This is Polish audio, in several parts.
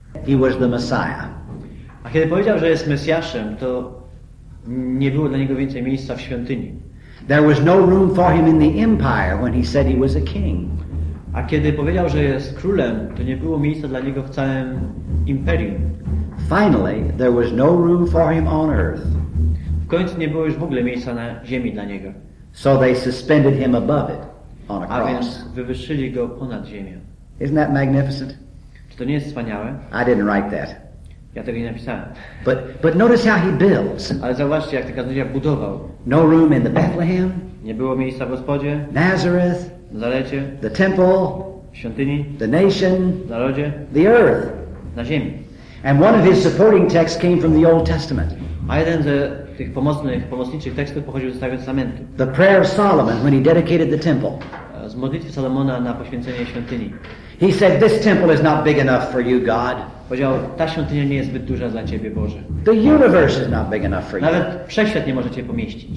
He was the Messiah. A kiedy powiedział, że jest Mesjaszem, to nie było dla niego więcej miejsca w świątyni. There was no room for him in the empire when he said he was a king. A kiedy powiedział, że jest królem, to nie było miejsca dla niego w całym imperium. Finally, there was no room for him on earth. W końcu nie było już w ogóle miejsca na ziemi dla niego. So they suspended him above it on a A cross. więc wywyższyli go ponad ziemię. Isn't that magnificent? Czy to nie jest wspaniałe? I didn't write that. Ja tego nie napisałem. But notice how he builds. Ale zauważcie, jak ten kaznodzieja budował. No room in the Bethlehem, Nie było miejsca w Gospodzie, Nazareth, w Nazarecie, the temple, w świątyni, the nation, w narodzie, the earth. na ziemi. And one of his supporting texts came from the Old Testament. A jeden ze tych pomocniczych tekstów pochodził ze Starego Testamentu. The prayer of Solomon when he dedicated the temple. Z modlitwy Salomona na poświęcenie świątyni. He said, "This temple is not big enough for you, God. Powiedział, ta świątynia nie jest zbyt duża dla Ciebie, Boże. The universe is not big enough for you." Nawet wszechświat nie może Cię pomieścić.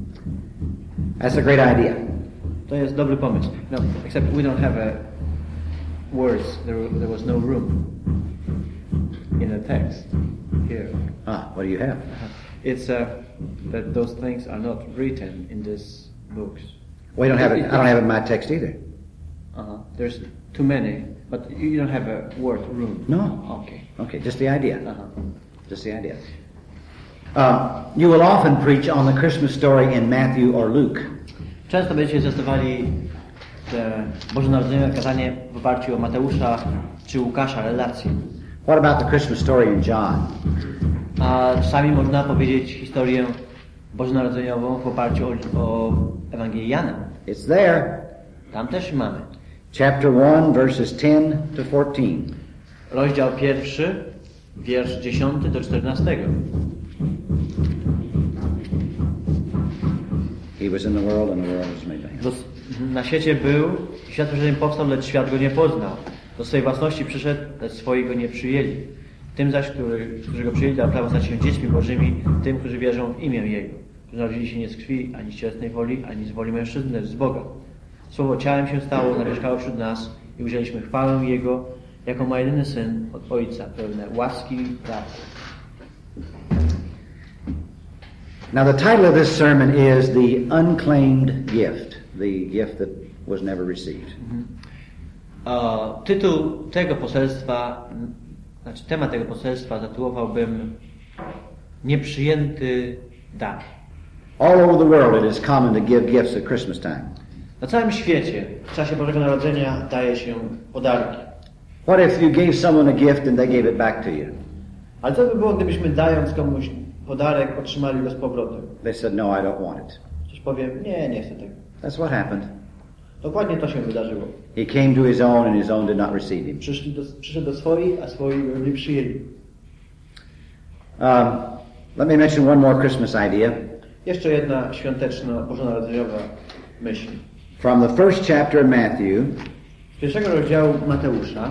That's a great idea. To jest dobry pomysł. No, except we don't have words. There was no room in the text here. What do you have? It's that those things are not written in these books. We don't have it. I don't have it in my text either. There's too many, but you don't have a word room. No. Okay. Just the idea. Just the idea. You will often preach on the Christmas story in Matthew or Luke. Często będziecie zastosowali bożonarodzeniowe kazanie w oparciu o Mateusza czy Łukasza, relacje. What about the Christmas story in John? A czasami można powiedzieć historię bożonarodzeniową w oparciu o Ewangelię Jana. It's there. Tam też mamy. Chapter 1, verses 10 to 14. Rozdział 1, wiersz 10 do 14. He was in the world and the world was made by him. Na świecie był, świat przed nim powstał, lecz świat go nie poznał. Do swojej własności przyszedł, lecz swoi go nie przyjęli. Tym zaś, którzy go przyjęli, dał prawo stać się dziećmi bożymi, tym, którzy wierzą w imię Jego. Którzy narodzili się nie z krwi, ani z cielesnej woli, ani z woli mężczyzny, lecz z Boga. Słowo ciałem się stało, zamieszkało wśród nas i ujrzeliśmy chwałę Jego, jako ma jedyny Syn od Ojca, pełne łaski i prawdy. Now the title of this sermon is The Unclaimed Gift, the gift that was never received. Tytuł tego poselstwa, temat tego poselstwa zatytułowałbym Nieprzyjęty dar. All over the world it is common to give gifts at Christmas time. Na całym świecie w czasie Bożego Narodzenia daje się podarki. What if you gave someone a gift and they gave it back to you? Ale co by było, gdybyśmy dając komuś podarek otrzymali go z powrotem? They said, "No, I don't want it." Ktoś powie, nie chcę tego. That's what happened. Dokładnie to się wydarzyło. He came to his own and his own did not receive him. Przyszedł do swoich, a swoi go nie przyjęli. Let me mention one more Christmas idea. Jeszcze jedna świąteczna, bożonarodzeniowa myśl. From the first chapter of Matthew, Z pierwszego rozdziału Mateusza,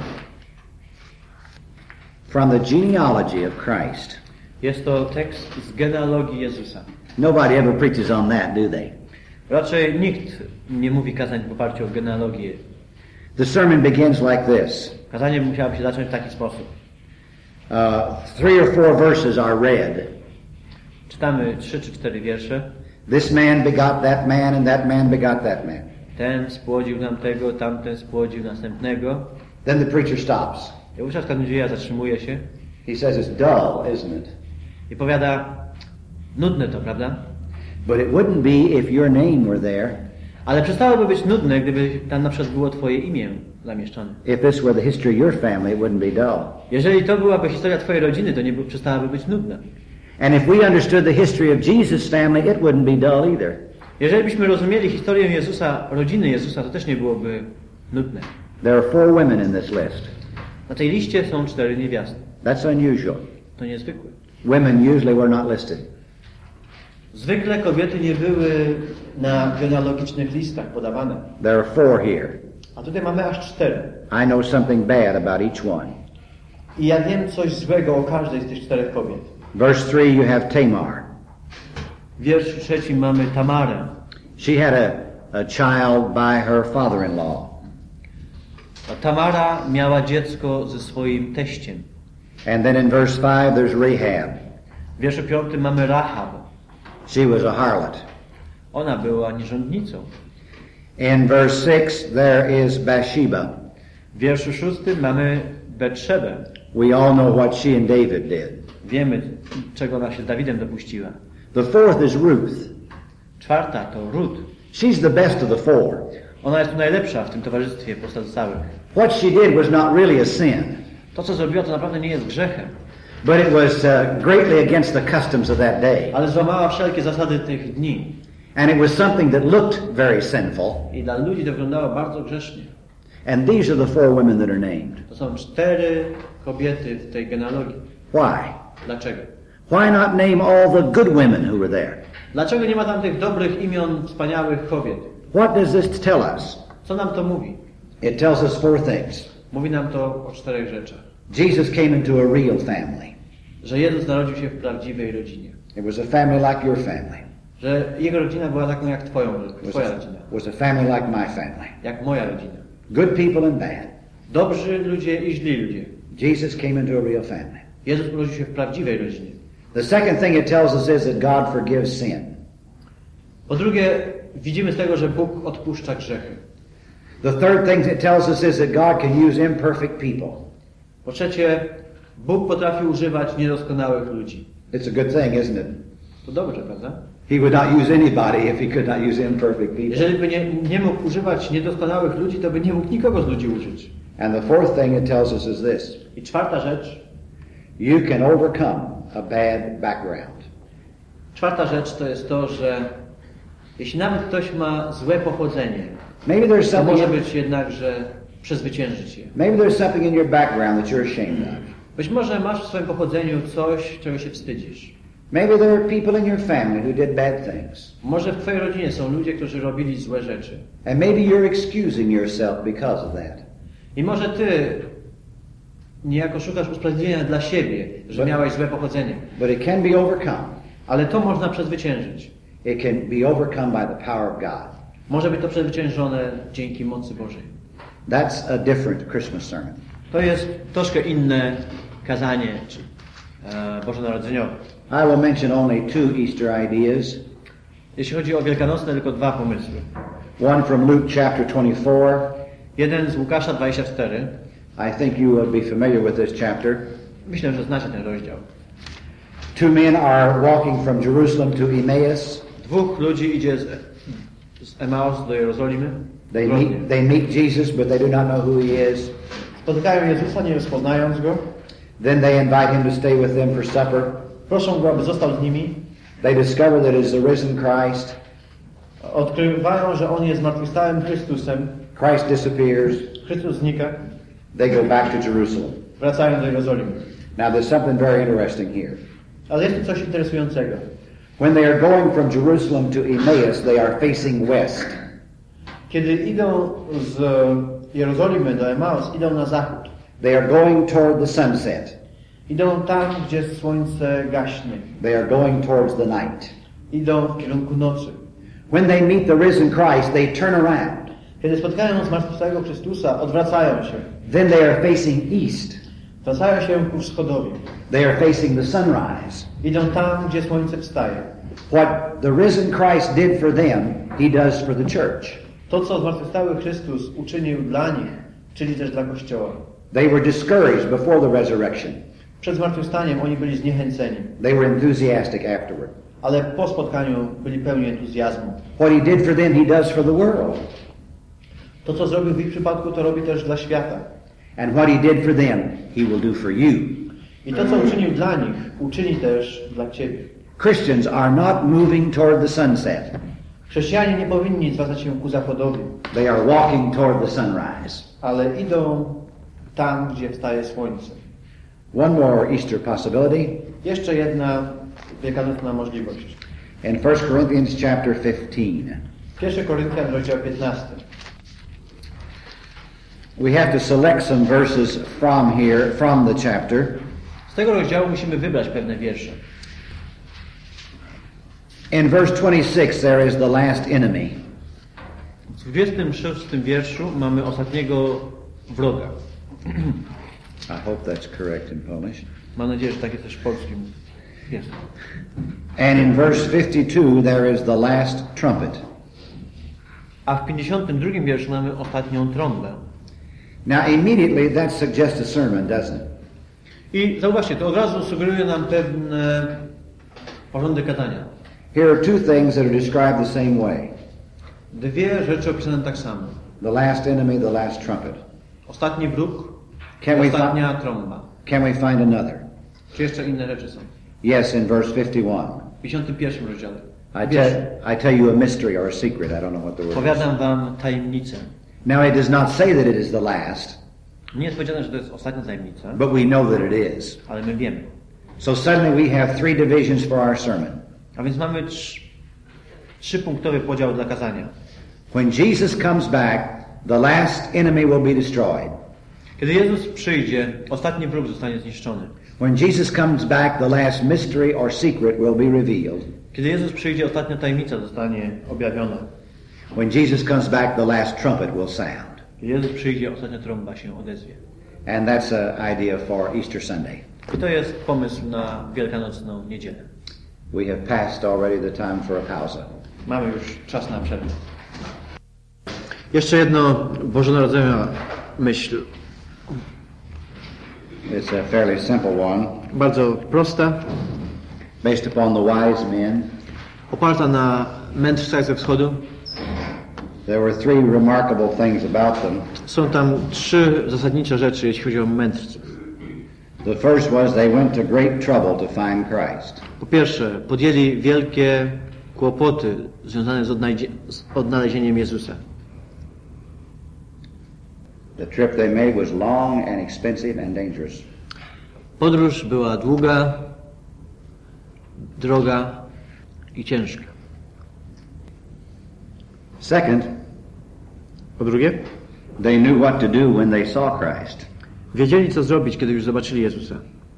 from the genealogy of Christ. Jest to tekst z genealogii Jezusa. Nobody ever preaches on that, do they? Raczej nikt nie mówi kazań w oparciu o genealogię. The sermon begins like this. Kazanie musiałoby się zacząć w taki sposób. 3 or 4 verses are read. Czytamy 3 czy 4 wiersze. This man begot that man and that man begot that man. Ten spłodził tamtego, tamten spłodził następnego. Then the preacher stops. I wówczas kaznodzieja zatrzymuje się. He says it's dull, isn't it? I powiada, nudne to, prawda? But it wouldn't be if your name were there. Ale przestałoby być nudne, gdyby tam na przykład było Twoje imię zamieszczone. If this were the history of your family, it wouldn't be dull. Jeżeli to byłaby historia Twojej rodziny, to nie przestałaby być nudna. And if we understood the history of Jesus' family, it wouldn't be dull either. Jeżeli byśmy rozumieli historię Jezusa, rodziny Jezusa, to też nie byłoby nudne. There are 4 women in this list. Na tej liście są 4 niewiasty. That's unusual. To niezwykłe. Women usually were not listed. Zwykle kobiety nie były na genealogicznych listach podawane. There are 4 here. A tutaj mamy aż 4. I know something bad about each one. I ja wiem coś złego o każdej z tych 4 kobiet. Verse 3, you have Tamar. W wierszu 3 mamy Tamarę. She had a child by her father-in-law. A Tamara miała dziecko ze swoim teściem. And then in verse 5 there's Rahab. W wierszu 5 mamy Rahab. She was a harlot. Ona była nierządnicą. In verse 6 there is Bathsheba. W wierszu 6 mamy Betszebę. We all know what she and David did. Wiemy, czego ona się z Dawidem dopuściła. The fourth is Ruth. Czwarta to Rut. She's the best of the four. Ona jest tu najlepsza w tym towarzystwie pozostałych. What she did was not really a sin, To, co zrobiła, to naprawdę nie jest grzechem. but it was greatly against the customs of that day. Ale złamała wszelkie zasady tych dni. And it was something that looked very sinful. I dla ludzi to wyglądało bardzo grzesznie. And these are the four women that are named. To są 4 kobiety w tej genealogii. Why? Dlaczego? Why not name all the good women who were there? Dlaczego nie ma tam tych dobrych imion wspaniałych kobiet? What does this tell us? Co nam to mówi? It tells us four things. Mówi nam to o 4 rzeczach. Jesus came into a real family. Że Jezus narodził się w prawdziwej rodzinie. It was a family like your family. Że Jego rodzina była taką jak twoja rodzina. Was a family like my family. Jak moja rodzina. Good people and bad. Dobrzy ludzie i źli ludzie. Jesus came into a real family. Jezus urodził się w prawdziwej rodzinie. The second thing it tells us is that God forgives sin. Po drugie, widzimy z tego, że Bóg odpuszcza grzechy. The third thing it tells us is that God can use imperfect people. Po trzecie, Bóg potrafi używać niedoskonałych ludzi. It's a good thing, isn't it? To dobrze, prawda? He would not use anybody if he could not use imperfect people. Jeżeli by nie mógł używać niedoskonałych ludzi, to by nie mógł nikogo z ludzi użyć. And the fourth thing it tells us is this. I czwarta rzecz. You can overcome a bad background. Czwarta rzecz to jest to, że jeśli nawet ktoś ma złe pochodzenie, Maybe there's to może something. być jednakże przezwyciężyć je. Maybe there's something in your background that you're ashamed of. Być może masz w swoim pochodzeniu coś, czego się wstydzisz. Maybe there are people in your family who did bad things. Może w twojej rodzinie są ludzie, którzy robili złe rzeczy. And maybe you're excusing yourself because of that. I może ty niejako szukasz usprawiedliwienia dla siebie, że miałeś złe pochodzenie. But it can be overcome. Ale to można przezwyciężyć. It can be overcome by the power of God. Może być to przezwyciężone dzięki mocy Bożej. That's a different Christmas sermon. To jest troszkę inne kazanie bożonarodzeniowe. I will mention only two Easter ideas. Jeśli chodzi o wielkanocne, tylko 2 pomysły. One from Luke chapter 24. Jeden z Łukasza 24. I think you will be familiar with this chapter. Myślę, że znacie ten rozdział. Two men are walking from Jerusalem to Emmaus. 2 ludzi idzie z Emaus do Jerozolimy. They meet Jesus, but they do not know who he is. Spotykają Jezusa, nie rozpoznając Go. Then they invite him to stay with them for supper. Proszą Go, aby został z nimi. They discover that it is the risen Christ. Odkrywają, że On jest zmartwychwstałym Chrystusem. Christ disappears. Chrystus znika. They go back to Jerusalem. Wracają do Jerozolimy. Now there's something very interesting here. Ale jest tu coś interesującego. When they are going from Jerusalem to Emmaus, they are facing west. Kiedy idą z Jerozolimy do Emaus, idą na zachód. They are going toward the sunset. Idą tam, gdzie słońce gaśnie. They are going towards the night. Idą w kierunku nocy. When they meet the risen Christ, they turn around. Kiedy spotkają zmartwychwstałego Chrystusa, odwracają się. Then they are facing east. Zwracają się ku wschodowi. They are facing the sunrise. Idą tam, gdzie słońce wstaje. What the risen Christ did for them, he does for the church. To, co zmartwychwstały Chrystus uczynił dla nich, czyli też dla Kościoła. They were discouraged before the resurrection. Przed zmartwychwstaniem oni byli zniechęceni, They were enthusiastic afterward. ale po spotkaniu byli pełni entuzjazmu. What he did for them, he does for the world. To, co zrobił w ich przypadku, to robi też dla świata. And what he did for them, he will do for you. I to, co uczynił dla nich, uczyni też dla ciebie. Christians are not moving toward the sunset. Chrześcijanie nie powinni zwracać się ku zachodowi, They are walking toward the sunrise. ale idą tam, gdzie wstaje słońce. One more Easter possibility. Jeszcze jedna wielkanocna możliwość. In 1 Corinthians chapter 15. 1 Koryntian, rozdział 15. We have to select some verses from the chapter. Z tego rozdziału musimy wybrać pewne wiersze. In verse 26 there is the last enemy. W 26 wierszu mamy ostatniego wroga. I hope that's correct in Polish. Mam nadzieję, że tak jest też w polskim. Jest. And in verse 52 there is the last trumpet. A w 52 wierszu mamy ostatnią trąbę. Now immediately that suggests a sermon, doesn't it? I zauważcie, to od razu sugeruje nam pewne porządek kazania. Here are two things that are described the same way. Dwie rzeczy opisane tak samo. The last enemy, the last trumpet. Ostatni wróg, ostatnia trąba. Can we find another? Czy jeszcze inne rzeczy są? Yes, in verse 51. W 51 rozdziale. I tell you a mystery or a secret. I don't know what the word is. Powiadam wam tajemnicę. Now it does not say that it is the last, Nie jest powiedziane, że to jest ostatnia tajemnica, but we know that it is. ale my wiemy. So suddenly we have three divisions for our sermon. A więc mamy trzypunktowy podział dla kazania. When Jesus comes back, the last enemy will be destroyed. Kiedy Jezus przyjdzie, ostatni wróg zostanie zniszczony. When Jesus comes back, the last mystery or secret will be revealed. Kiedy Jezus przyjdzie, ostatnia tajemnica zostanie objawiona. When Jesus comes back, the last trumpet will sound. Kiedy Jezus przyjdzie, ostatnia trąba się odezwie. And that's an idea for Easter Sunday. I to jest pomysł na Wielkanocną niedzielę. We have passed already the time for a pause. Mamy już czas na przerwę. Jeszcze jedno bożonarodzeniowa myśl. It's a fairly simple one, Bardzo prosta, based upon the wise men. oparta na mędrcach ze wschodu. There were three remarkable things about them. Są tam trzy zasadnicze rzeczy, jeśli chodzi o mędrców. The first was they went to great trouble to find Christ. Po pierwsze, podjęli wielkie kłopoty związane z odnalezieniem Jezusa. The trip they made was long and expensive and dangerous. Podróż była długa, droga i ciężka. Second, Po drugie, they knew what to do when they saw Christ. wiedzieli, co zrobić, kiedy już zobaczyli Jezusa.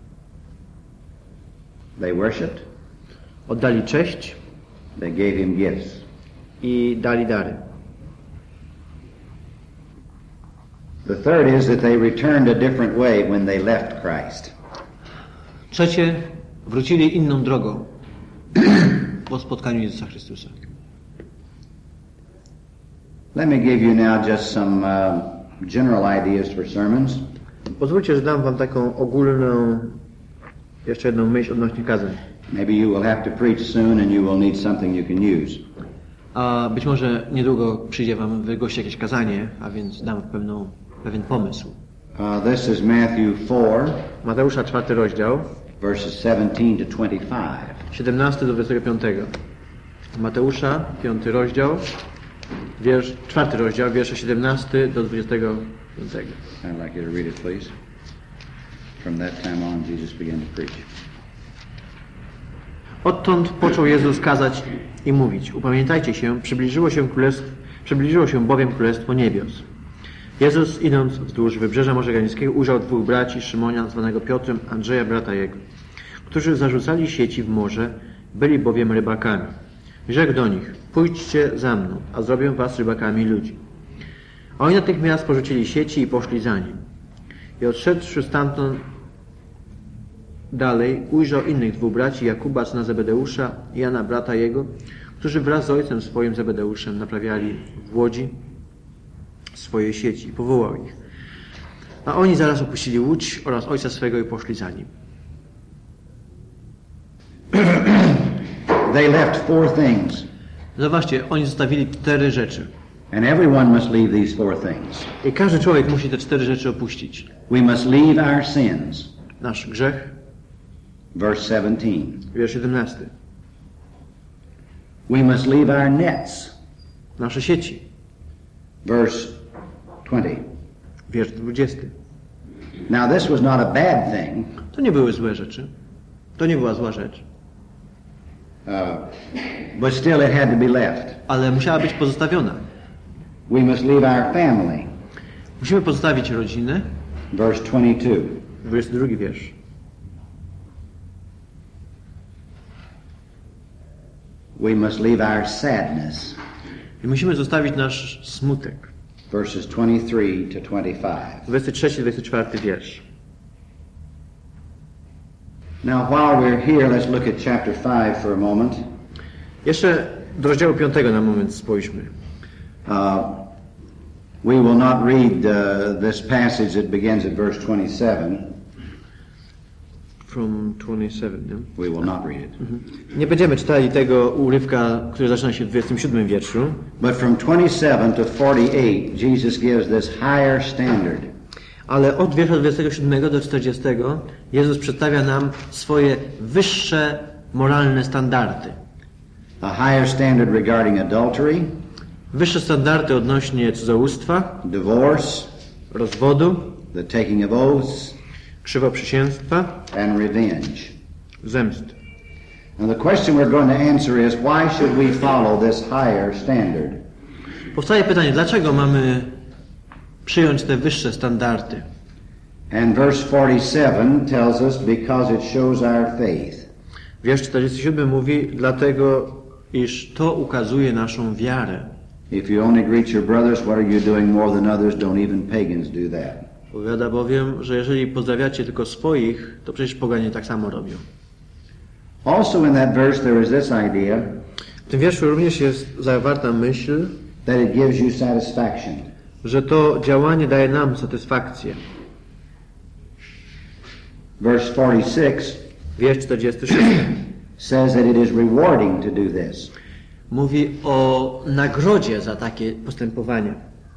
They worshipped, Oddali cześć they gave him gifts. i dali dary. The third is that they returned a different way when they left Christ. Trzecie, wrócili inną drogą po spotkaniu Jezusa Chrystusa. Let me give you now just some general ideas for sermons. Pozwólcie, że dam wam taką ogólną, jeszcze jedną myśl odnośnie kazań. Maybe you will have to preach soon and you will need something you can use. A być może niedługo przyjdzie wam wygłosić jakieś kazanie, a więc dam pewien pomysł. This is Matthew 4, Mateusza 4 rozdział, verses 17 to 25. 17 do 25. Mateusza 5 rozdział, 4 rozdział, wiersze 17 do 25. I'd like you to read it, please. From that time on, Jesus began to preach. Odtąd począł Jezus kazać i mówić: upamiętajcie się, przybliżyło się bowiem Królestwo Niebios. Jezus, idąc wzdłuż wybrzeża Morza Galilejskiego, ujrzał dwóch braci, Szymonia, zwanego Piotrem, Andrzeja, brata jego, którzy zarzucali sieci w morze, byli bowiem rybakami. Rzekł do nich: pójdźcie za mną, a zrobię was rybakami ludzi. A oni natychmiast porzucili sieci i poszli za nim. I odszedłszy stamtąd dalej, ujrzał innych dwóch braci, Jakuba, syna Zebedeusza, i Jana, brata jego, którzy wraz z ojcem swoim Zebedeuszem naprawiali w łodzi swoje sieci. I powołał ich. A oni zaraz opuścili łódź oraz ojca swego i poszli za nim. They left four things. Zobaczcie, oni zostawili 4 rzeczy. And everyone must leave these four things. I każdy człowiek musi te 4 rzeczy opuścić. We must leave our sins. Nasz grzech, Verse 17. wiersz 17. We must leave our nets. Nasze sieci, Verse 20. wiersz 20. Now this was not a bad thing. To nie były złe rzeczy. To nie była zła rzecz. But still it had to be left. Ale musiała być pozostawiona. We must leave our family. Musimy pozostawić rodzinę. Verse 22. 22 wiersz. We must leave our sadness. I musimy zostawić nasz smutek. Verses 23 to 25. 23-24 wiersz. Now, while we're here, let's look at chapter 5 for a moment. Jeszcze do rozdziału 5 na moment spójrzmy. We will not read this passage that begins at verse 27. From 27, nie? We will not read it. Nie będziemy czytali tego urywka, który zaczyna się w 27 wierszu. But from 27 to 48, Jesus gives this higher standard. Ale od wiersza 27 do 40 Jezus przedstawia nam swoje wyższe moralne standardy. A higher standard regarding adultery, Wyższe standardy odnośnie cudzołóstwa, divorce, rozwodu, the taking of oaths, krzywoprzysięstwa, and revenge. zemsty. And the question we're going to answer is, why should we follow this higher standard? Powstaje pytanie, dlaczego mamy przyjąć te wyższe standardy? And verse 47 tells us, because it shows our faith. Wiersz 47 mówi, dlatego, iż to ukazuje naszą wiarę. If you only greet your brothers, what are you doing more than others? Don't even pagans do that. Powiada bowiem, że jeżeli pozdrawiacie tylko swoich, to przecież poganie tak samo robią. Also in that verse there is this idea W tym wierszu również jest zawarta myśl, that it gives you satisfaction. że to działanie daje nam satysfakcję. Verse 46 Wiersz 46 says that it is rewarding to do this. mówi o nagrodzie za takie postępowanie.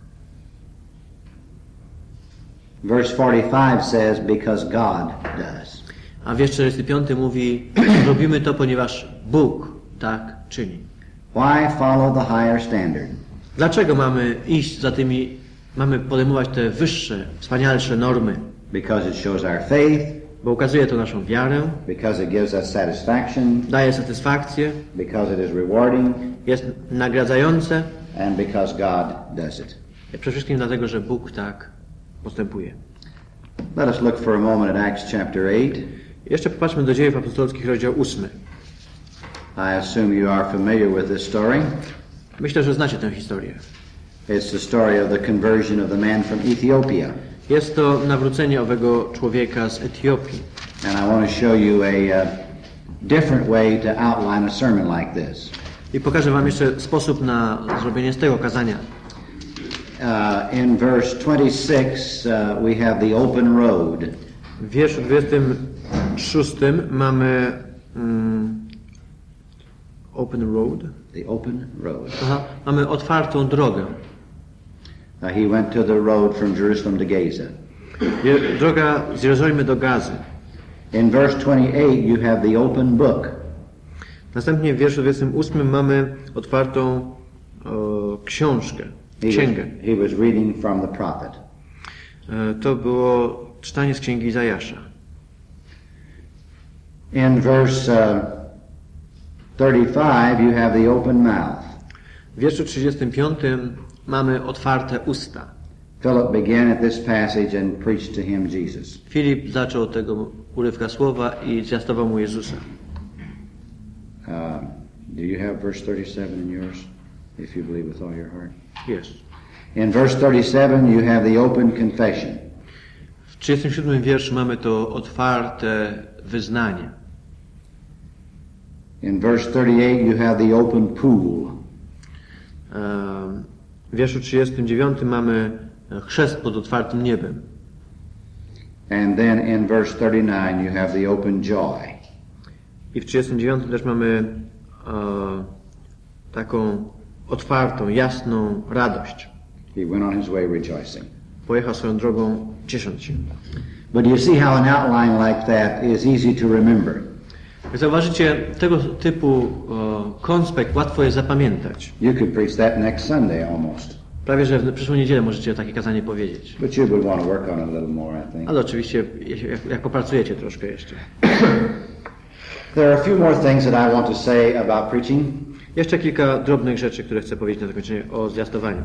Verse 45 says, because God does. A wiersz 45 mówi, robimy to, ponieważ Bóg tak czyni. Why follow the higher standard? Dlaczego mamy iść za tymi, mamy podejmować te wyższe, wspanialsze normy? Because it shows our faith, Bo ukazuje to naszą wiarę, because it gives us satisfaction, daje satysfakcję, because it is rewarding, jest nagradzające, and because God does it. przede wszystkim dlatego, że Bóg tak postępuje. Let us look for a moment at Acts chapter 8. Jeszcze popatrzmy do Dziejów Apostolskich, rozdział 8. I assume you are familiar with this story. Myślę, że znacie tę historię. It's the story of the conversion of the man from Ethiopia. Jest to nawrócenie owego człowieka z Etiopii. And I want to show you a different way to outline a sermon like this. I pokażę wam jeszcze sposób na zrobienie z tego kazania. In verse 26 we have the open road. W wierszu 26 mamy open road. The open road. Aha, mamy otwartą drogę. He went to the road from Jerusalem to Gaza. Droga z Jerozolimy do Gazy. In verse 28 you have the open book. Następnie w wierszu 28 mamy otwartą książkę, księgę. He was reading from the prophet. To było czytanie z księgi Izajasza. In verse 35 you have the open mouth. W wierszu 35 mamy otwarte usta. Philip began at this passage and preached to him Jesus. Filip zaczął od tego urywka słowa i zwiastował mu Jezusa. Do you have verse 37 in yours? If you believe with all your heart. Jest. In verse 37 you have the open confession. W 37 wierszu mamy to otwarte wyznanie. In verse 38 you have the open pool. W wierszu 39 mamy chrzest pod otwartym niebem. And then in verse 39 you have the open joy. I w 39 też mamy taką otwartą, jasną radość. He went on his way rejoicing. Pojechał swoją drogą ciesząc się. But you see how an outline like that is easy to remember. Jak zauważycie, tego typu konspekt łatwo jest zapamiętać. You could preach that next Sunday almost. Prawie, że w przyszłą niedzielę możecie takie kazanie powiedzieć. But you would want to work on it a little more, I think. Ale oczywiście, jak popracujecie troszkę jeszcze. There are a few more things that I want to say about preaching. Jeszcze kilka drobnych rzeczy, które chcę powiedzieć na zakończenie o zwiastowaniu.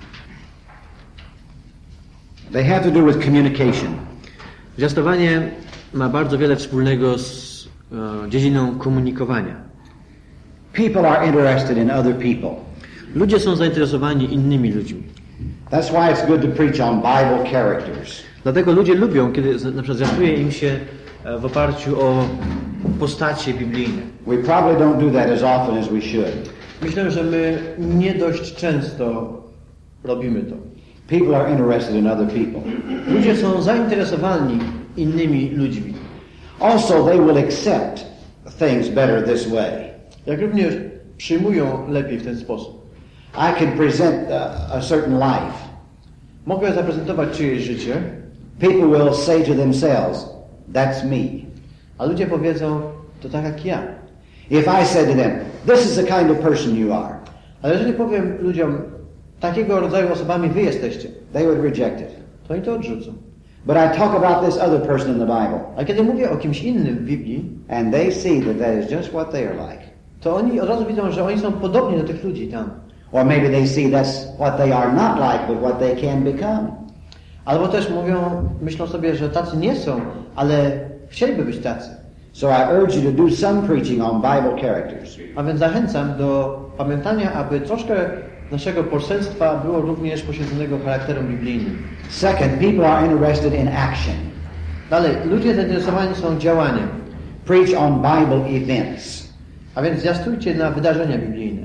They have to do with communication. Zwiastowanie ma bardzo wiele wspólnego z dziedziną komunikowania. People are interested in other people. Ludzie są zainteresowani innymi ludźmi. That's why it's good to preach on Bible characters. Dlatego ludzie lubią, kiedy na przykład zwiastuje im się w oparciu o postacie biblijne. We probably don't do that as often as we should. Myślę, że my nie dość często robimy to. People are interested in other people. Ludzie są zainteresowani innymi ludźmi. Also, they will accept things better this way. Jak również przyjmują lepiej w ten sposób. I can present a certain life. Mogę zaprezentować czyjeś życie, People will say to themselves, that's me. a ludzie powiedzą, to tak jak ja. If I said to them, this is the kind of person you are, Ale jeżeli powiem ludziom, takiego rodzaju osobami wy jesteście, they would reject it. to oni to odrzucą. But I talk about this other person in the Bible, A kiedy mówię o kimś innym w Biblii, and they see that that is just what they are like. to oni od razu widzą, że oni są podobni do tych ludzi tam. Or maybe they see that's what they are not like, but what they can become. Albo też myślą sobie, że tacy nie są, ale chcieliby być tacy. So I urge you to do some preaching on Bible characters. A więc zachęcam do pamiętania, aby troszkę naszego poselstwa było również poświęconego charakterom biblijnym. Second, people are interested in action. Dalej, ludzie zainteresowani są działaniem. Preach on Bible events. A więc zwiastujcie na wydarzenia biblijne.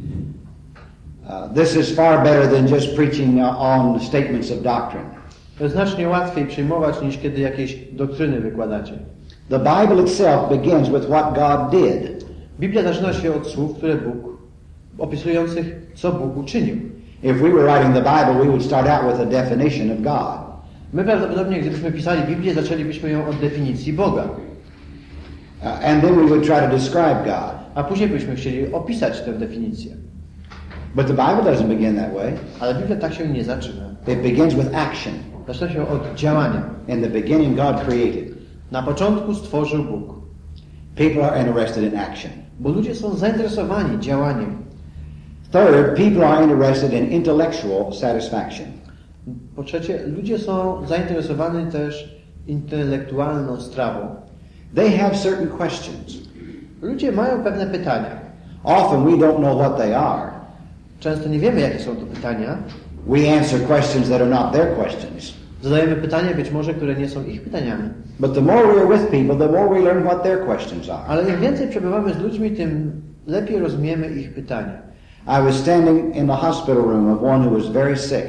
This is far better than just preaching on statements of doctrine. To jest znacznie łatwiej przyjmować, niż kiedy jakieś doktryny wykładacie. The Bible itself begins with what God did. Biblia zaczyna się od słów, które opisujących, co Bóg uczynił. If we were writing the Bible, we would start out with a definition of God. My prawdopodobnie, gdybyśmy pisali Biblię, zaczęlibyśmy ją od definicji Boga. And then we would try to describe God. A później byśmy chcieli opisać tę definicję. But the Bible doesn't begin that way. Ale Biblia tak się nie zaczyna. It begins with action. Zaczyna się od działania. In the beginning, God created. Na początku stworzył Bóg. People are interested in action. Bo ludzie są zainteresowani działaniem. Third, people are interested in intellectual satisfaction. Po trzecie, ludzie są zainteresowani też intelektualną strawą. They have certain questions. Ludzie mają pewne pytania. Often we don't know what they are. Często nie wiemy, jakie są to pytania. We answer questions that are not their questions. Zadajemy pytania, być może, które nie są ich pytaniami. But the more we are with people, the more we learn what their questions are. Ale im więcej przebywamy z ludźmi, tym lepiej rozumiemy ich pytania. I was standing in the hospital room of one who was very sick.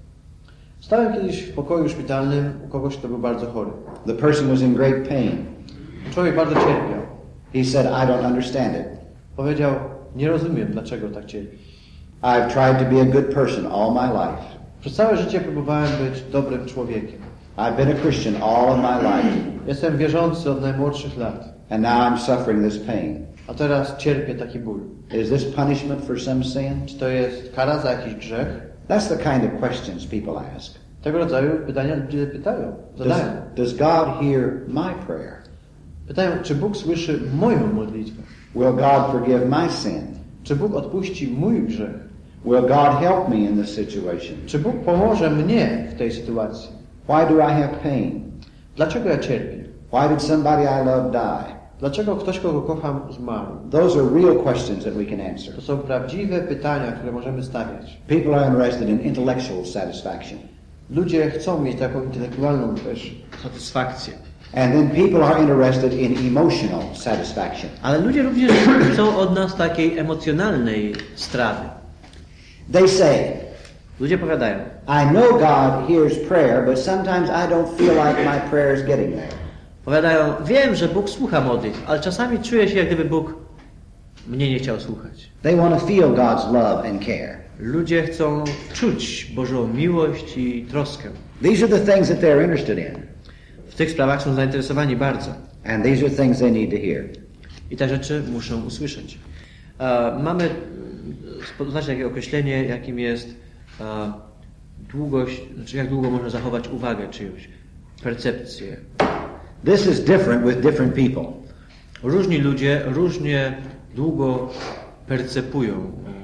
Stałem kiedyś w pokoju szpitalnym u kogoś, kto był bardzo chory. The person was in great pain. Człowiek bardzo cierpiał. He said, I don't understand it. Powiedział, nie rozumiem, dlaczego tak cierpi. I've tried to be a good person all my life. Przez całe życie próbowałem być dobrym człowiekiem. I've been a Christian all of my life. Jestem wierzący od najmłodszych lat. And now I'm suffering this pain. A teraz cierpię taki ból. Is this punishment for some sin? Czy to jest kara za jakiś grzech? That's the kind of questions people ask. Tego rodzaju pytania ludzie zadają. Does God hear my prayer? Pytają, czy Bóg słyszy moją modlitwę? Will God forgive my sin? Czy Bóg odpuści mój grzech? Will God help me in this situation? Czy Bóg pomoże mnie w tej sytuacji? Why do I have pain? Dlaczego ja cierpię? Why did somebody I love die? Dlaczego ktoś, kogo kocham, zmarł? Those are real questions that we can answer. To są prawdziwe pytania, które możemy stawiać. People are interested in intellectual satisfaction. Ludzie chcą mieć taką intelektualną też satysfakcję. And then people are interested in emotional satisfaction. Ale ludzie również chcą od nas takiej emocjonalnej strawy. They say, Ludzie powiadają, I know God hears prayer, but sometimes I don't feel like my prayer is getting there. powiadają, wiem, że Bóg słucha modlitw, ale czasami czuję się, jak gdyby Bóg mnie nie chciał słuchać. They want to feel God's love and care. Ludzie chcą czuć Bożą miłość i troskę. These are the things that they're interested in. W tych sprawach są zainteresowani bardzo. And these are things they need to hear. I te rzeczy muszą usłyszeć. Mamy takie określenie, jakim jest długość, znaczy jak długo można zachować uwagę czyjąś, percepcję. This is different with different people. Różni ludzie różnie długo percepują,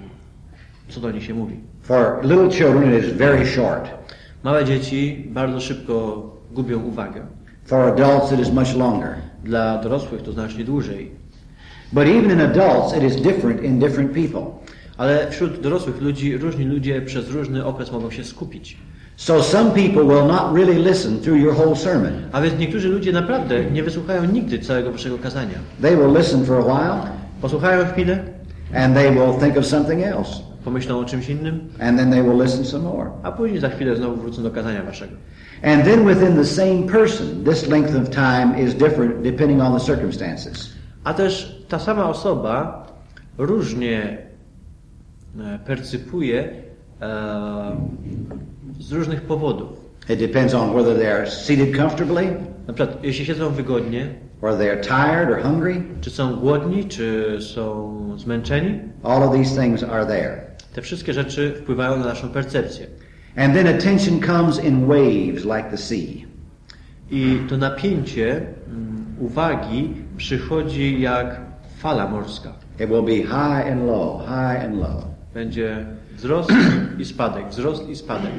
co do nich się mówi. For little children it is very short. Małe dzieci bardzo szybko gubią uwagę. For adults it is much longer. Dla dorosłych to znacznie dłużej. But even in adults it is different in different people. Ale wśród dorosłych ludzi różni ludzie przez różny okres mogą się skupić. So some people will not really listen through your whole sermon. A więc niektórzy ludzie naprawdę nie wysłuchają nigdy całego waszego kazania. They will listen for a while, Posłuchają chwilę, and they will think of something else. pomyślą o czymś innym, And then they will listen some more. a później za chwilę znowu wrócą do kazania waszego. And then within the same person, this length of time is different depending on the circumstances. A też ta sama osoba różnie percypuje z różnych powodów. It depends on whether they are seated comfortably, Na przykład, jeśli siedzą wygodnie, or they are tired or hungry. czy są głodni, czy są zmęczeni, All of these things are there. te wszystkie rzeczy wpływają na naszą percepcję. And then attention comes in waves like the sea. I to napięcie uwagi przychodzi jak fala morska. It will be high and low, high and low. Będzie wzrost i spadek, wzrost i spadek.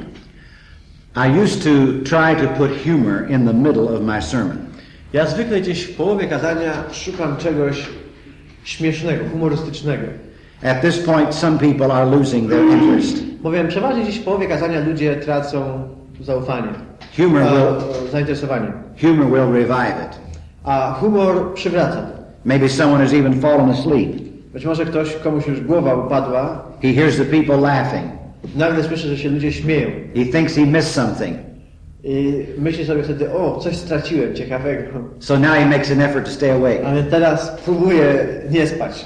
I used to try to put humor in the middle of my sermon. Ja zwykle gdzieś w połowie kazania szukam czegoś śmiesznego, humorystycznego. At this point, some people are losing their interest. Bowiem przeważnie gdzieś w połowie kazania ludzie tracą zaufanie, zainteresowanie. Humor will revive it. A humor przywraca. Maybe someone has even fallen asleep. Być może komuś już głowa upadła, He hears the people laughing. nagle słyszy, że się ludzie śmieją. He thinks he missed something. I myśli sobie wtedy, o, coś straciłem ciekawego. So now he makes an effort to stay awake. Ale teraz próbuję nie spać.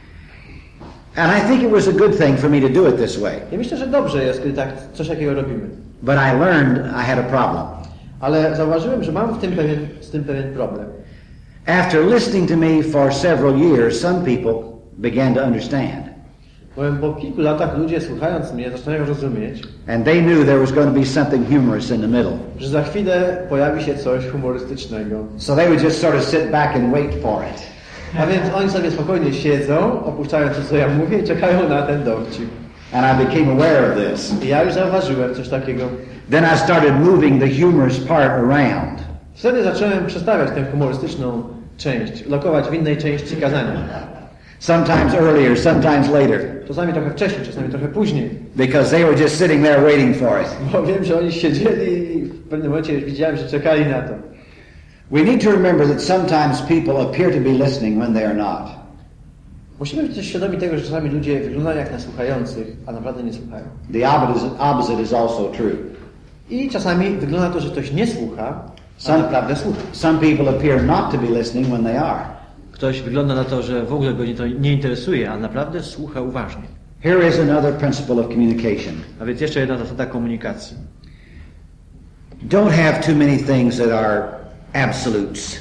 And I think it was a good thing for me to do it this way. I myślę, że dobrze jest, kiedy tak coś takiego robimy. But I learned I had a problem. Ale zauważyłem, że mam z tym pewien problem. After listening to me for several years, some people began to understand. Bowiem po kilku latach ludzie, słuchając mnie, zaczynają rozumieć, And they knew there was going to be something humorous in the middle. że za chwilę pojawi się coś humorystycznego. So they would just sort of sit back and wait for it. A więc oni sobie spokojnie siedzą, opuszczając to, co ja mówię, i czekają na ten dowcip. And I became aware of this. I ja już zauważyłem coś takiego. Then I started moving the humorous part around. Wtedy zacząłem przestawiać tę humorystyczną część, lokować w innej części kazania. Sometimes earlier, sometimes later. Czasami trochę wcześniej, czasami trochę później. Because they were just sitting there waiting for it. Bo wiem, że oni siedzieli i w pewnym momencie widziałem, że czekali na to. We need to remember that sometimes people appear to be listening when they are not. Musimy być też świadomi tego, że czasami ludzie wyglądają jak na słuchających, a naprawdę nie słuchają. The opposite is also true. I czasami wygląda to, że ktoś nie słucha, a naprawdę słucha. Some people appear not to be listening when they are. Ktoś wygląda na to, że w ogóle go to nie interesuje, a naprawdę słucha uważnie. Here is another principle of communication. A więc jeszcze jedna zasada komunikacji. Don't have too many things that are absolutes.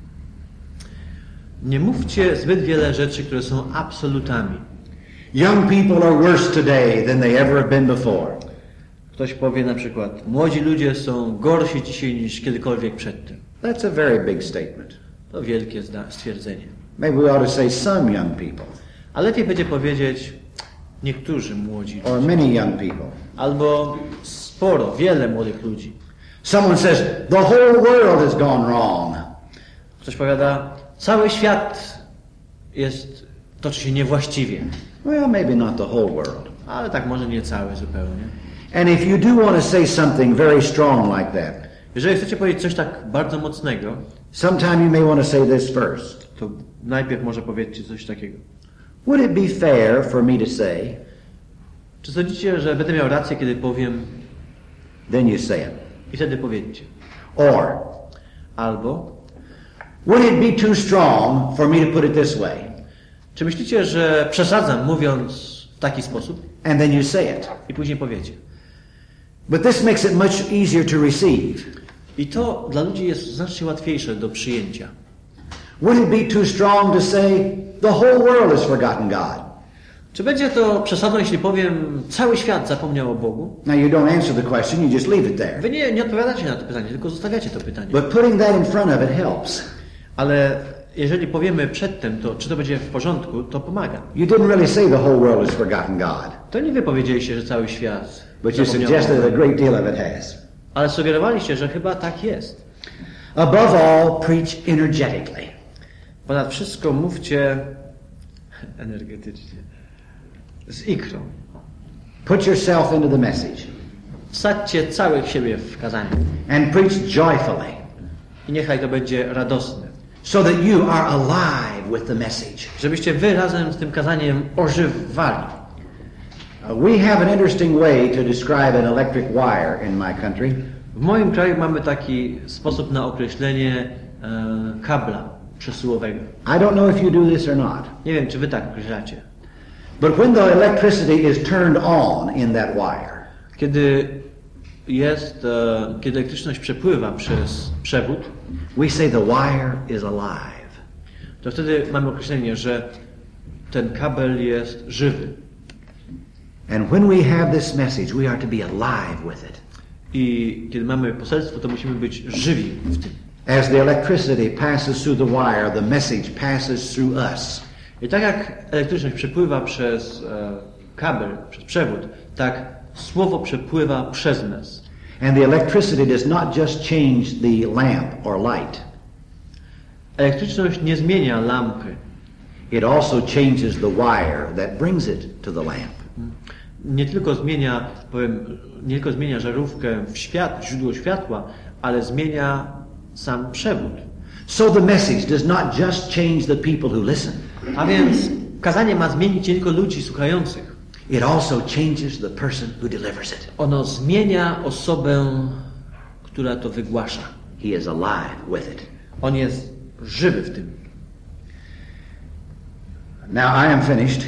Nie mówcie zbyt wiele rzeczy, które są absolutami. Young people are worse today than they ever have been before. Ktoś powie na przykład, młodzi ludzie są gorsi dzisiaj niż kiedykolwiek przedtem. That's a very big statement. To wielkie stwierdzenie. Maybe we ought to say some young people, A lepiej będzie powiedzieć niektórzy młodzi or ludzie. many young people. Albo sporo, wiele młodych ludzi. Someone says, the whole world has gone wrong. Ktoś powiada, cały świat toczy się niewłaściwie. Well, maybe not the whole world. Ale tak może nie cały zupełnie. And if you do want to say something very strong like that, Jeżeli chcecie powiedzieć coś tak bardzo mocnego, sometime you may want to say this first. to najpierw może powiedzcie coś takiego. Would it be fair for me to say, Czy sądzicie, że będę miał rację, kiedy powiem then you say it. i wtedy powiedzcie. Or, Albo, would it be too strong for me to put it this way? czy myślicie, że przesadzam mówiąc w taki sposób And then you say it. i później powiecie. But this makes it much easier to receive. I to dla ludzi jest znacznie łatwiejsze do przyjęcia. Would it be too strong to say, the whole world has forgotten God? Czy będzie to przesadą, jeśli powiem, cały świat zapomniał o Bogu? Now you don't answer the question, you just leave it there. Wy nie odpowiadacie na to pytanie, tylko zostawiacie to pytanie. But putting that in front of it helps. Ale jeżeli powiemy przedtem, to czy to będzie w porządku, to pomaga. You didn't really say the whole world has forgotten God, To nie wy powiedzieliście, że cały świat but you zapomniał o suggested Bogu. a great deal of it has. Ale sugerowaliście, że chyba tak jest. Above all, preach energetically. Ponad wszystko mówcie energetycznie. Z ikrą. Put yourself into the message. Wsadźcie całych siebie w kazanie. and preach joyfully, I niechaj to będzie radosne. so that you are alive with the message. Żebyście wy razem z tym kazaniem ożywali. We have an interesting way to describe an electric wire in my country. W moim kraju mamy taki sposób na określenie kabla przesyłowego. I don't know if you do this or not. Nie wiem, czy wy tak określacie. But when the electricity is turned on in that wire, Kiedy elektryczność przepływa przez przewód, we say the wire is alive. to wtedy mamy określenie, że ten kabel jest żywy. And when we have this message, we are to be alive with it. I kiedy mamy poselstwo, to musimy być żywi w tym. As the electricity passes through the wire, the message passes through us. I tak jak elektryczność przepływa przez kabel, przez przewód, tak słowo przepływa przez nas. And the electricity does not just change the lamp or light. Elektryczność nie zmienia lampy. It also changes the wire that brings it to the lamp. Nie tylko zmienia żarówkę w źródło światła, ale zmienia sam przewód. So the message does not just change the people who listen. A więc kazanie ma zmienić nie tylko ludzi słuchających. It also changes the person who delivers it. Ono zmienia osobę, która to wygłasza. He is alive with it. On jest żywy w tym. Now I am finished.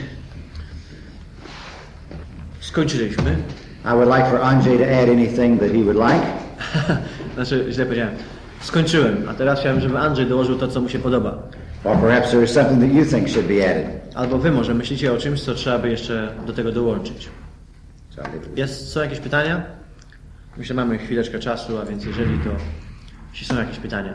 Skończyliśmy. I would like for Andrzej to add anything that he would like. Znaczy, źle powiedziałem. Skończyłem, a teraz chciałem, żeby Andrzej dołożył to, co mu się podoba. Or perhaps there is something that you think should be added. Albo wy może myślicie o czymś, co trzeba by jeszcze do tego dołączyć. Są jakieś pytania? Myślę, mamy chwileczkę czasu, a więc jeśli są jakieś pytania.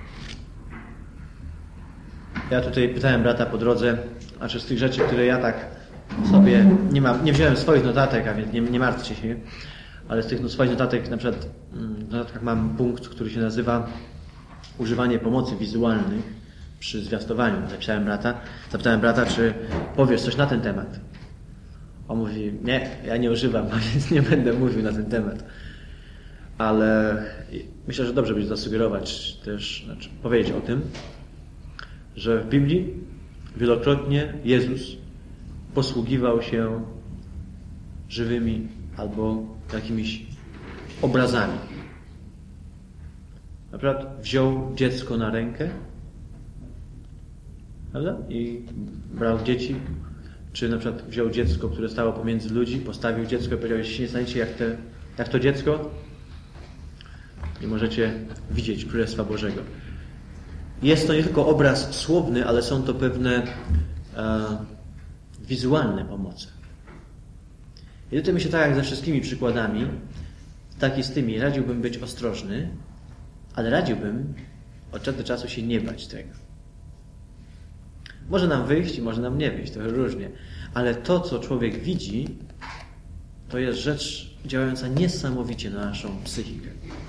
Ja tutaj pytałem brata po drodze, a czy z tych rzeczy, które ja tak sobie nie wziąłem swoich notatek, a więc nie martwcie się, ale z tych swoich notatek, na przykład w notatkach mam punkt, który się nazywa używanie pomocy wizualnych przy zwiastowaniu. Zapytałem brata, czy powiesz coś na ten temat. On mówi, nie, ja nie używam, a więc nie będę mówił na ten temat. Ale myślę, że dobrze będzie zasugerować też, powiedzieć o tym, że w Biblii wielokrotnie Jezus posługiwał się żywymi albo jakimiś obrazami. Na przykład wziął dziecko na rękę, prawda? I brał dzieci, czy na przykład wziął dziecko, które stało pomiędzy ludzi, postawił dziecko i powiedział, jeśli nie staniecie jak to dziecko, nie możecie widzieć Królestwa Bożego. Jest to nie tylko obraz słowny, ale są to pewne wizualne pomoce. I tutaj myślę, tak jak ze wszystkimi przykładami, tak i z tymi, radziłbym być ostrożny, ale radziłbym od czasu do czasu się nie bać tego. Może nam wyjść i może nam nie wyjść, to różnie. Ale to, co człowiek widzi, to jest rzecz działająca niesamowicie na naszą psychikę.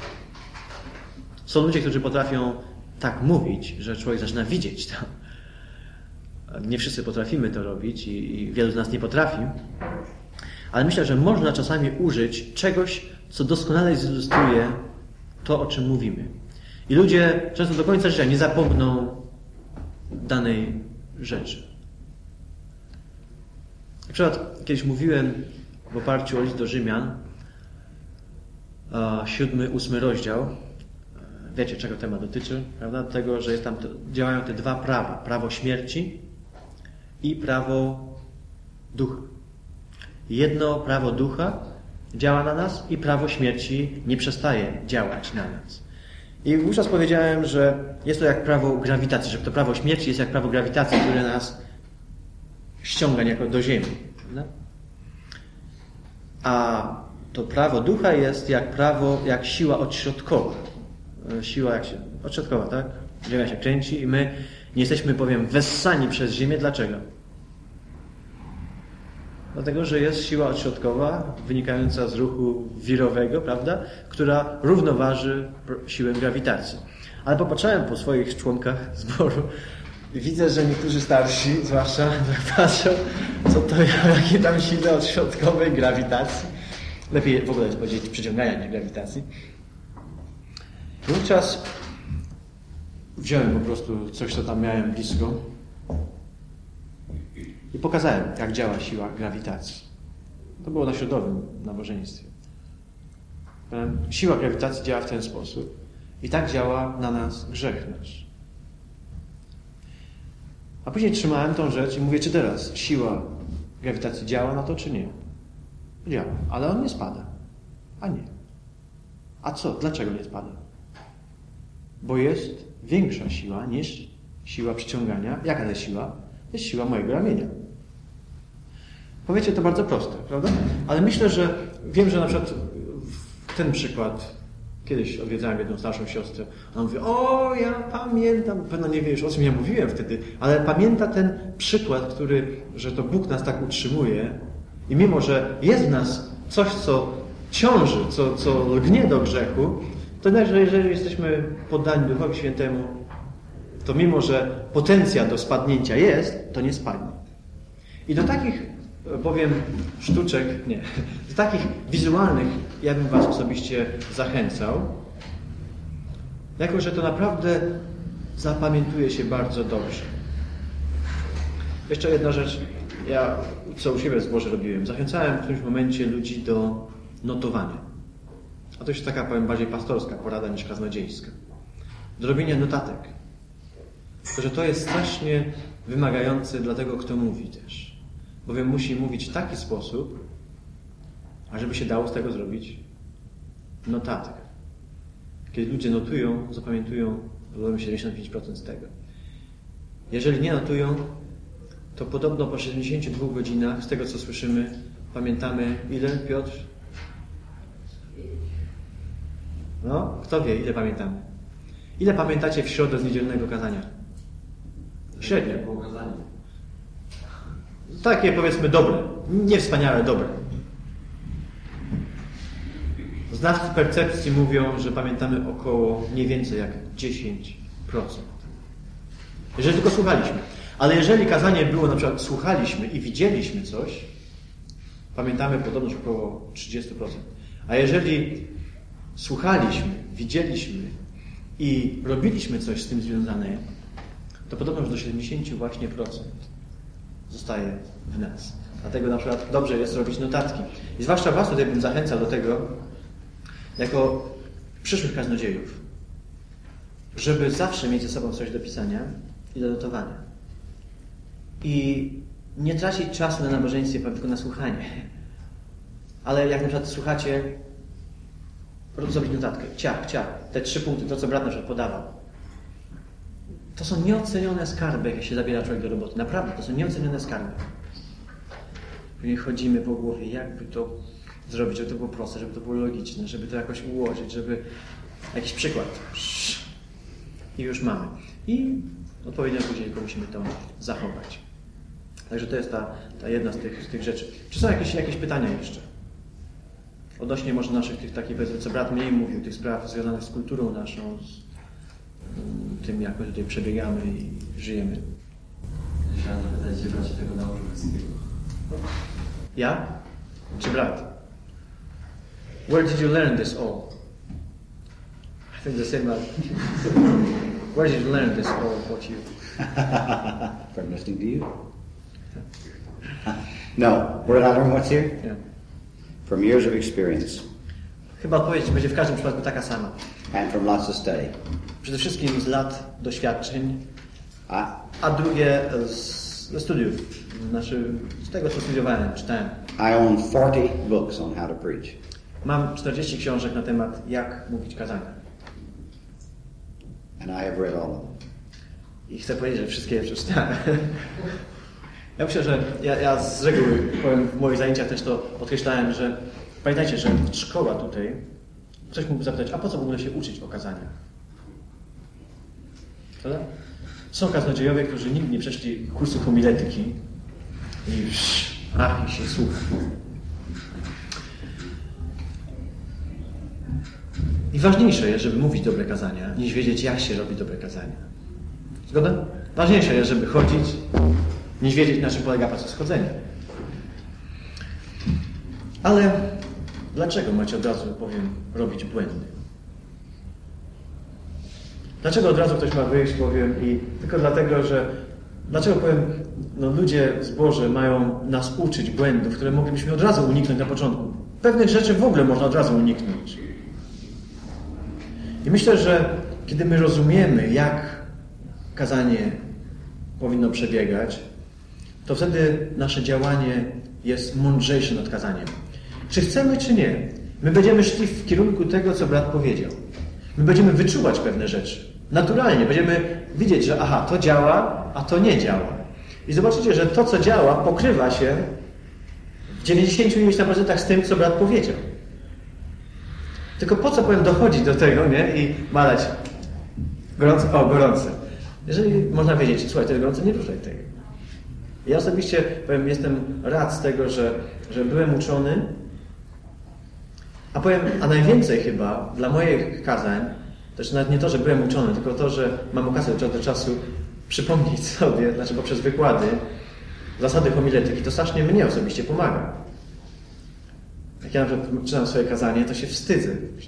Są ludzie, którzy potrafią tak mówić, że człowiek zaczyna widzieć to. Nie wszyscy potrafimy to robić i wielu z nas nie potrafi. Ale myślę, że można czasami użyć czegoś, co doskonale zilustruje to, o czym mówimy. I ludzie często do końca życia nie zapomną danej rzeczy. Na przykład kiedyś mówiłem w oparciu o list do Rzymian, 7-8 rozdział. Wiecie, czego temat dotyczy, prawda? Tego, że działają te dwa prawa. Prawo śmierci i prawo ducha. Jedno prawo ducha działa na nas i prawo śmierci nie przestaje działać na nas. I wówczas powiedziałem, że jest to jak prawo grawitacji, że to prawo śmierci jest jak prawo grawitacji, które nas ściąga niejako do ziemi. Prawda? A to prawo ducha jest jak siła odśrodkowa. Siła odśrodkowa, tak? Ziemia się kręci i my nie jesteśmy, wessani przez ziemię. Dlaczego? Dlatego, że jest siła odśrodkowa wynikająca z ruchu wirowego, prawda? Która równoważy siłę grawitacji. Ale popatrzyłem po swoich członkach zboru i widzę, że niektórzy starsi, zwłaszcza patrzą, co to, jakie tam siły odśrodkowej grawitacji. Lepiej w ogóle jest powiedzieć przyciągania niż grawitacji. Wówczas wziąłem po prostu coś, co tam miałem blisko i pokazałem, jak działa siła grawitacji. To było na środowym nabożeństwie. Siła grawitacji działa w ten sposób i tak działa na nas grzech nasz. A później trzymałem tą rzecz i mówię, czy teraz siła grawitacji działa na to, czy nie? Działa, ale on nie spada. A nie. A co? Dlaczego nie spada? Bo jest większa siła niż siła przyciągania. Jaka to jest siła? To jest siła mojego ramienia. Powiecie, to bardzo proste, prawda? Ale myślę, że wiem, że na przykład ten przykład, kiedyś odwiedzałem jedną starszą siostrę, ona mówi, o, ja pamiętam, pewno nie wiesz, o czym ja mówiłem wtedy, ale pamięta ten przykład, że to Bóg nas tak utrzymuje i mimo, że jest w nas coś, co ciąży, co lgnie do grzechu, to że jeżeli jesteśmy poddani Duchowi Świętemu, to mimo, że potencjał do spadnięcia jest, to nie spadnie. I do takich, powiem, sztuczek, do takich wizualnych ja bym was osobiście zachęcał, jako że to naprawdę zapamiętuje się bardzo dobrze. Jeszcze jedna rzecz, ja co u siebie w zborze robiłem, zachęcałem w którymś momencie ludzi do notowania. A to jest taka, powiem, bardziej pastorska porada niż kaznodziejska. Do robienia notatek. Tylko że to jest strasznie wymagające dla tego, kto mówi też. Bowiem musi mówić w taki sposób, ażeby się dało z tego zrobić notatkę. Kiedy ludzie notują, zapamiętują, robią 75% z tego. Jeżeli nie notują, to podobno po 72 godzinach, z tego co słyszymy, pamiętamy ile, Piotr? No, kto wie, ile pamiętamy? Ile pamiętacie w środę z niedzielnego kazania? Średnio. Takie, powiedzmy, dobre. Nie wspaniale, dobre. Znawcy percepcji mówią, że pamiętamy około nie więcej jak 10%. Jeżeli tylko słuchaliśmy. Ale jeżeli kazanie było, na przykład słuchaliśmy i widzieliśmy coś, pamiętamy podobno około 30%. A jeżeli słuchaliśmy, widzieliśmy i robiliśmy coś z tym związane, to podobno już do 70% właśnie zostaje w nas. Dlatego na przykład dobrze jest robić notatki. I zwłaszcza was tutaj bym zachęcał do tego, jako przyszłych kaznodziejów, żeby zawsze mieć ze sobą coś do pisania i do notowania. I nie tracić czasu na nabożeństwie, tylko na słuchanie. Ale jak na przykład słuchacie, zrobić notatkę. Te 3 punkty, to co brat na przykład podawał. To są nieocenione skarby, jak się zabiera człowiek do roboty. Naprawdę, to są nieocenione skarby. Później chodzimy po głowie, jakby to zrobić, żeby to było proste, żeby to było logiczne, żeby to jakoś ułożyć, żeby... Jakiś przykład. I już mamy. I odpowiednio później musimy to zachować. Także to jest ta jedna z tych rzeczy. Czy są jakieś pytania jeszcze? Odnośnie może naszych tych takich, co brat mniej mówił, tych spraw związanych z kulturą naszą, z tym, jak my tutaj przebiegamy i żyjemy. Chciałem zapytać się braci tego nauku chrystiego. Ja? Czy brat? Where did you learn this all? I think the same. Where did you learn this all? What you? From listening to you. No. Where did I learn what's here? Yeah. From years of experience. Chyba odpowiedź będzie w każdym przypadku taka sama. And from lots of study. Przede wszystkim z lat doświadczeń, I a drugie ze studiów. Z tego, co studiowałem, czytałem. I own 40 books on how to preach. Mam 40 książek na temat, jak mówić kazania. And I have read all of them. I chcę powiedzieć, że wszystkie je przeczytałem. Ja myślę, że ja z reguły, powiem, w moich zajęciach też to podkreślałem, że pamiętajcie, że szkoła tutaj, ktoś mógłby zapytać, a po co w ogóle się uczyć o kazaniach? Prawda? Są kaznodziejowie, którzy nigdy nie przeszli kursu homiletyki i się słucha. I ważniejsze jest, żeby mówić dobre kazania, niż wiedzieć, jak się robi dobre kazania. Zgoda? Ważniejsze jest, żeby chodzić, niż wiedzieć, na czym polega proces chodzenia. Ale Dlaczego macie od razu, powiem, robić błędy? Dlaczego od razu ktoś ma wyjść, powiem, i tylko dlatego, że... Dlaczego, powiem, ludzie z Boże mają nas uczyć błędów, które moglibyśmy od razu uniknąć na początku? Pewnych rzeczy w ogóle można od razu uniknąć. I myślę, że kiedy my rozumiemy, jak kazanie powinno przebiegać, to wtedy nasze działanie jest mądrzejsze nad kazaniem. Czy chcemy, czy nie, my będziemy szli w kierunku tego, co brat powiedział. My będziemy wyczuwać pewne rzeczy. Naturalnie będziemy widzieć, że aha, to działa, a to nie działa. I zobaczycie, że to, co działa, pokrywa się w 99% z tym, co brat powiedział. Tylko po co, powiem, dochodzić do tego, nie? I malać gorące. Jeżeli można wiedzieć, słuchaj, to jest gorące, nie ruszaj tego. Ja osobiście, powiem, jestem rad z tego, że byłem uczony, a najwięcej chyba dla moich kazań, też nawet nie to, że byłem uczony, tylko to, że mam okazję od czasu przypomnieć sobie, znaczy poprzez wykłady, zasady homiletyki, to strasznie mnie osobiście pomaga. Jak ja na przykład czytam swoje kazanie, to się wstydzę.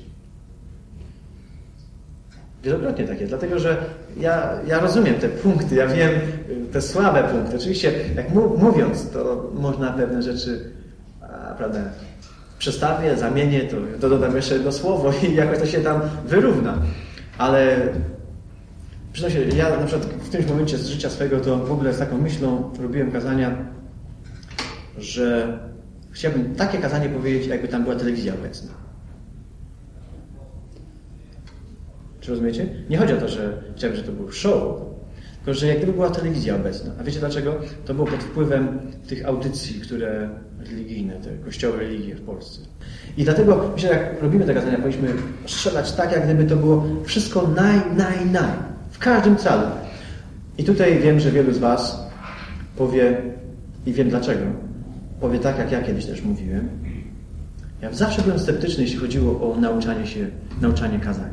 Wielokrotnie tak jest, dlatego że ja rozumiem te punkty, ja wiem te słabe punkty. Oczywiście, jak mówiąc, to można pewne rzeczy, prawda, przestawię, zamienię, to dodam jeszcze jedno słowo i jakoś to się tam wyrówna. Ale przyznam się, ja na przykład w którymś momencie z życia swego to w ogóle z taką myślą robiłem kazania, że chciałbym takie kazanie powiedzieć, jakby tam była telewizja obecna. Czy rozumiecie? Nie chodzi o to, że chciałbym, żeby to był show, tylko że jak gdyby była telewizja obecna. A wiecie dlaczego? To było pod wpływem tych audycji, które religijne, te kościołe religie w Polsce. I dlatego myślę, jak robimy te kazania, powinniśmy strzelać tak, jak gdyby to było wszystko naj. W każdym calu. I tutaj wiem, że wielu z was powie, i wiem dlaczego, powie tak, jak ja kiedyś też mówiłem. Ja zawsze byłem sceptyczny, jeśli chodziło o nauczanie kazań.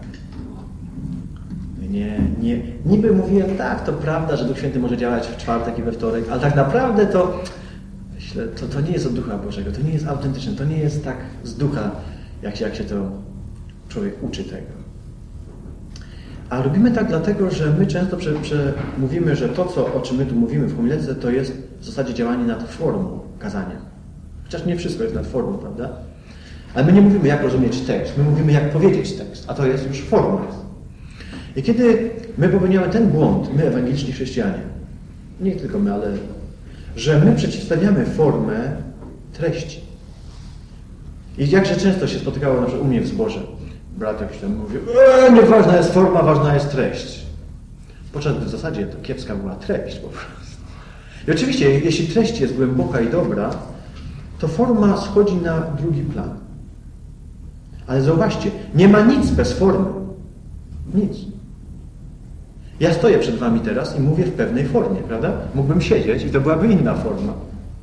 Niby mówiłem, tak, to prawda, że Duch Święty może działać w czwartek i we wtorek, ale tak naprawdę to nie jest od Ducha Bożego, to nie jest autentyczne, to nie jest tak z ducha, jak się to człowiek uczy tego. A robimy tak dlatego, że my często mówimy, że to, o czym my tu mówimy w homiletyce, to jest w zasadzie działanie nad formą kazania. Chociaż nie wszystko jest nad formą, prawda? Ale my nie mówimy, jak rozumieć tekst, my mówimy, jak powiedzieć tekst, a to jest już forma. I kiedy my popełniamy ten błąd, my ewangeliczni chrześcijanie, nie tylko my, ale że my przeciwstawiamy formę treści. I jakże często się spotykało na przykład u mnie w zborze. Brat jakiś tam mówił, nieważna jest forma, ważna jest treść. Podczas gdy w zasadzie to kiepska była treść po prostu. I oczywiście, jeśli treść jest głęboka i dobra, to forma schodzi na drugi plan. Ale zauważcie, nie ma nic bez formy. Nic. Ja stoję przed wami teraz i mówię w pewnej formie, prawda? Mógłbym siedzieć i to byłaby inna forma.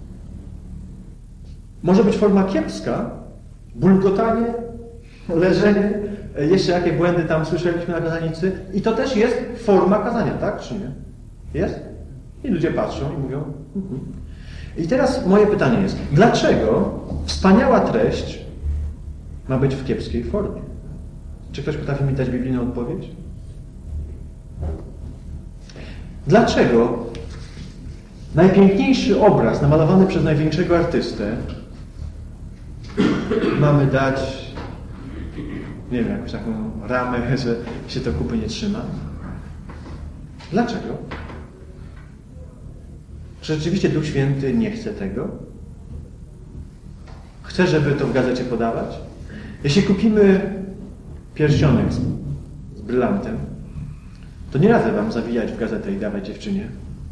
Może być forma kiepska, bulgotanie, leżenie, jeszcze jakie błędy tam słyszeliśmy na kazanicy i to też jest forma kazania, tak czy nie? Jest? I ludzie patrzą i mówią I teraz moje pytanie jest, dlaczego wspaniała treść ma być w kiepskiej formie? Czy ktoś potrafi mi dać biblijną odpowiedź? Dlaczego najpiękniejszy obraz namalowany przez największego artystę mamy dać, nie wiem, jakąś taką ramę, że się to kupy nie trzyma? Dlaczego? Czy rzeczywiście Duch Święty nie chce tego? Chce, żeby to w gazecie podawać? Jeśli kupimy pierścionek z brylantem, to nie radzę wam zawijać w gazetę i dawać dziewczynie.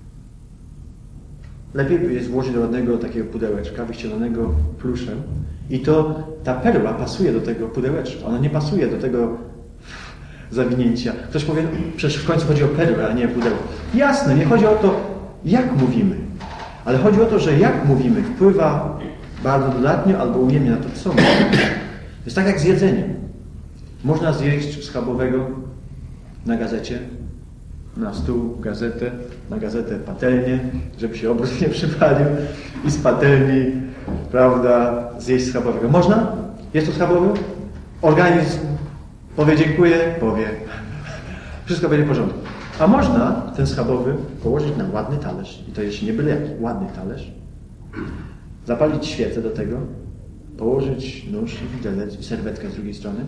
Lepiej jest włożyć do ładnego takiego pudełeczka, wyścielonego pluszem i to ta perła pasuje do tego pudełeczka. Ona nie pasuje do tego zawinięcia. Ktoś powie, przecież w końcu chodzi o perłę, a nie o pudełko. Jasne, nie chodzi o to, jak mówimy. Ale chodzi o to, że jak mówimy wpływa bardzo dodatnio albo ujemnie na to, co mówimy. To jest tak jak z jedzeniem. Można zjeść schabowego na gazecie, na stół gazetę, na gazetę patelnię, żeby się obrót nie przypalił i z patelni, prawda, zjeść schabowego. Można? Jest to schabowy? Organizm powie dziękuję, powie wszystko będzie w porządku. A można ten schabowy położyć na ładny talerz. I to jeszcze nie byle jaki, ładny talerz. Zapalić świecę do tego, położyć nóż i widelec i serwetkę z drugiej strony.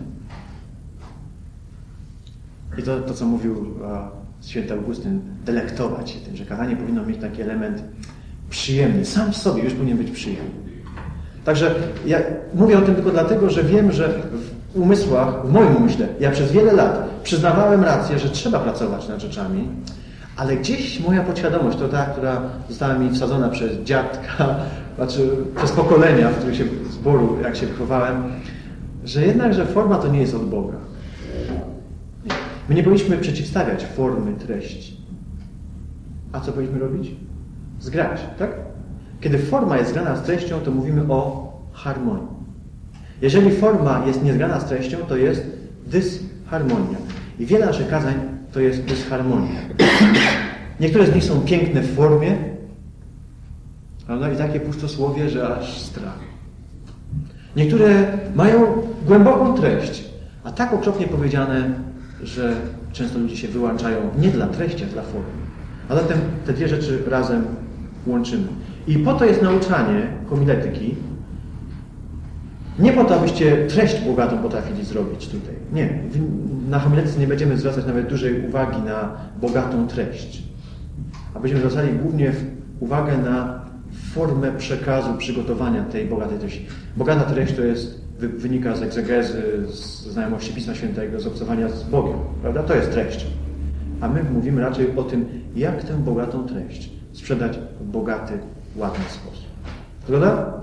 I to co mówił święty Augustyn, delektować się tym, że kazanie powinno mieć taki element przyjemny. Sam w sobie już powinien być przyjemny. Także ja mówię o tym tylko dlatego, że wiem, że w umysłach, w moim umyśle, ja przez wiele lat przyznawałem rację, że trzeba pracować nad rzeczami, ale gdzieś moja podświadomość, to ta, która została mi wsadzona przez dziadka, znaczy przez pokolenia, w których się zboru, jak się wychowałem, że jednakże forma to nie jest od Boga. My nie powinniśmy przeciwstawiać formy treści. A co powinniśmy robić? Zgrać, tak? Kiedy forma jest zgrana z treścią, to mówimy o harmonii. Jeżeli forma jest niezgrana z treścią, to jest dysharmonia. I wiele naszych kazań to jest dysharmonia. Niektóre z nich są piękne w formie, prawda? I takie pustosłowie, że aż strach. Niektóre mają głęboką treść, a tak okropnie powiedziane, że często ludzie się wyłączają nie dla treści, a dla formy. A zatem te dwie rzeczy razem łączymy. I po to jest nauczanie homiletyki. Nie po to, abyście treść bogatą potrafili zrobić tutaj. Nie. Na homiletyce nie będziemy zwracać nawet dużej uwagi na bogatą treść. A będziemy zwracali głównie uwagę na formę przekazu, przygotowania tej bogatej treści. Bogata treść to jest, wynika z egzegezy, z znajomości Pisma Świętego, z obcowania z Bogiem. Prawda? To jest treść. A my mówimy raczej o tym, jak tę bogatą treść sprzedać w bogaty, ładny sposób. Zgoda?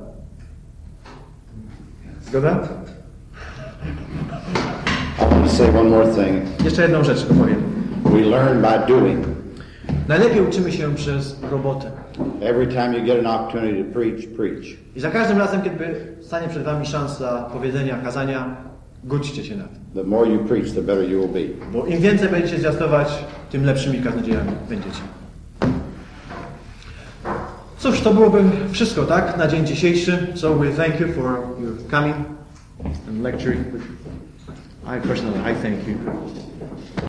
Zgoda? I want to say one more thing. Jeszcze jedną rzecz powiem. We learn by doing. Najlepiej uczymy się przez robotę. Every time you get an opportunity to preach, preach. I za każdym razem, kiedy stanie przed wami szansa powiedzenia, kazania, gódźcie się na tym. The more you preach, the better you will be. Bo im więcej będziecie zwiastować, tym lepszymi kaznodziejami będziecie. Cóż, to byłoby wszystko, tak? Na dzień dzisiejszy. So we thank you for your coming and lecturing. I personally, I thank you.